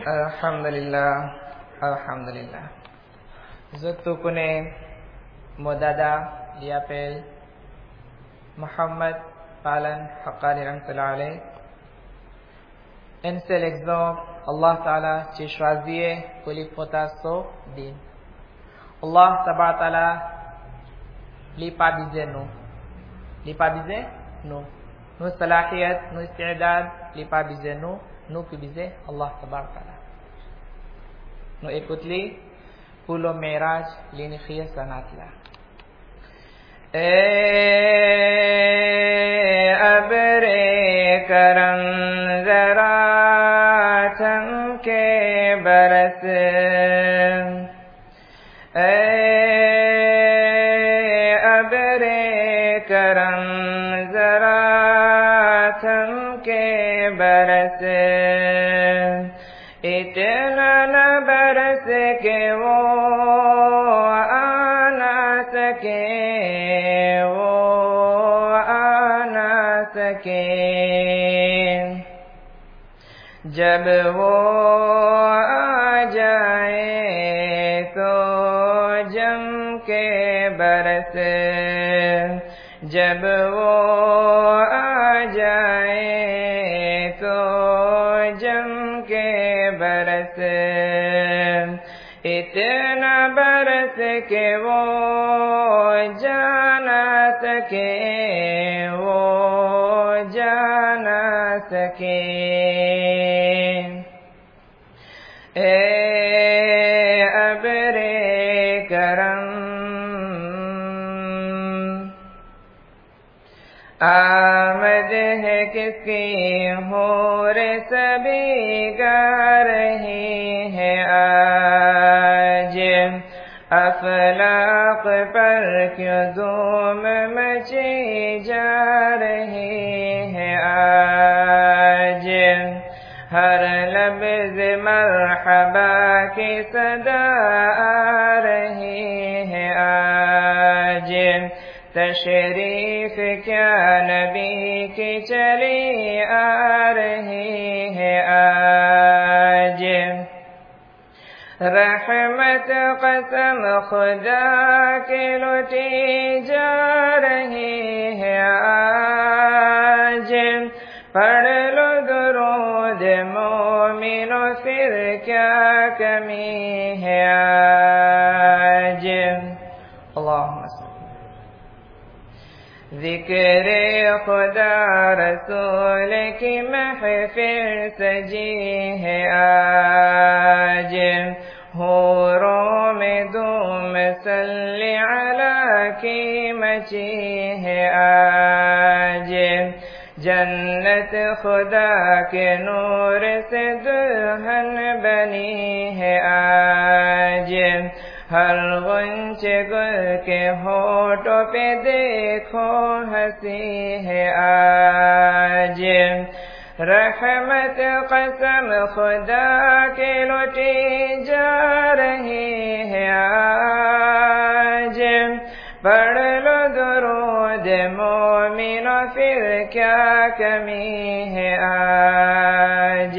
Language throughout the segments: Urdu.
Alhamdulillah. Zuttu kune modada liapel Muhammad Palan Haqqani rahmatullah alayh. En c'est l'exemple Allah Ta'ala ci choisit kuli potasso din. Allah Tabaraka Ta'ala li pas bize nous. Li pas bize nous. Nous salahiyat, nous istidad li pas bize nous qui bize Allah Tabaraka Ta'ala. Nous écoute li pour le mirage l'inikhiyya sanatla. ابرے کرم ذرا چم کے برس ابرے کرم ذرا چم کے برس اتنا نہ برس کہ وہ آنا سکے جب وہ آ جائے تو جم کے برس جب وہ آ جائے تو جم کے برس اتنا برس کہ وہ جانا سکے سکے اے ابرے کرم آمد ہے کس کی حور سبھی گا رہی ہے آج افلاق پر کیوں دھوم مچی جا رہی ہے آج ہر لفظ مرحبا کی صدا آ رہی ہے آج تشریف کیا نبی کی چلی آ رہی ہے آج رحمت قسم خدا کی لوٹی جا رہی ہے آج پڑھ لو درود مومنو پھر کیا کمی ہے آج اللہم ذکر خدا رسول کی محفل سجی ہے آج حوروں میں دھوم صلی علی کی مچی ہے آج جنت خدا کے نور سے دلہن بنی ہے آج ہر غنچے گل کے ہونٹوں پہ دیکھو ہنسی ہے آج رحمت قسم خدا کے لوٹی جا رہی ہے آج پڑھ لو درود مومنو پھر کیا کمی ہے آج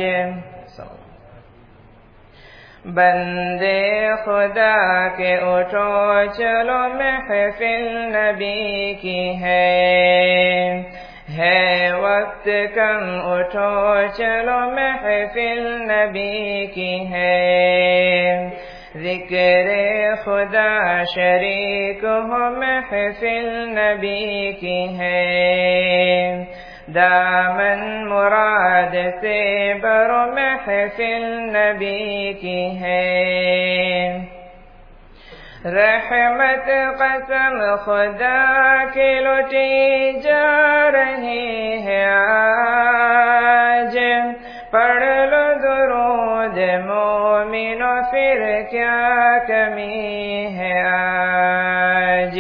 بندے خدا کے اٹھو چلو محفل نبی کی ہے وقت کم اٹھو چلو محفل نبی کی ہے ذکر خدا شریک ہو محفل نبی کی ہے دامن مراد سے برو محفل نبی کی ہے رحمت قسم خدا کی لوٹی جا رہی ہے آج پڑھ لو درود مومنو پھر کیا کمی ہے آج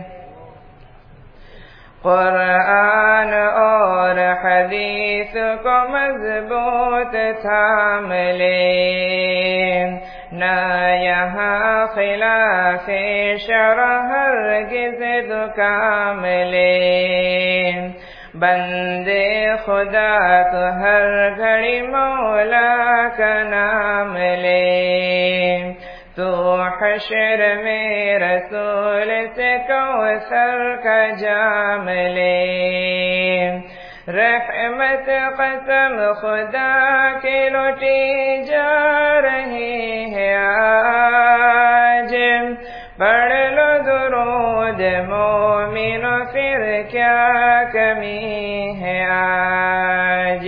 قرآن اور حدیث کو مضبوط تھام لے نہ یہاں خلاف شرع ہرگز دکام لے بندے خدا تو ہر گھڑی مولا کا نام لے، تو حشر میں رسول سے کوثر کا جام لے، رحمت قسم خدا کی لوٹی جا رہی ہے آج، پڑھ لو درود مومنو پھر کیا کمی ہے آج۔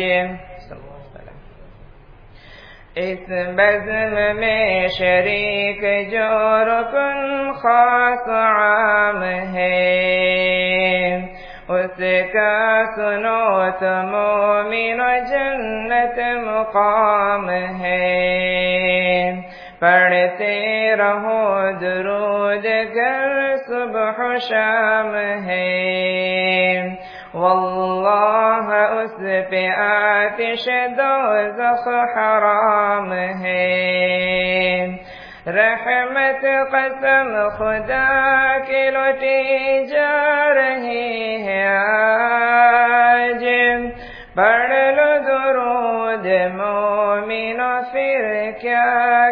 اس بزم میں شریک جو رکن خاص عام ہے، اس کا سنو تو مومن و جنت مقام ہے، پڑھتے رہو درود گر صبح و شام ہے، واللہ اس پہ آتش دوزخ حرام ہے، رحمت قسم خدا کی لوٹی جا رہی ہے آج، پڑھ لو درود مومنو پھر کیا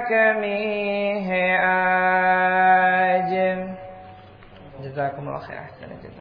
کمی ہے آج۔ جزاکم اللہ خیر۔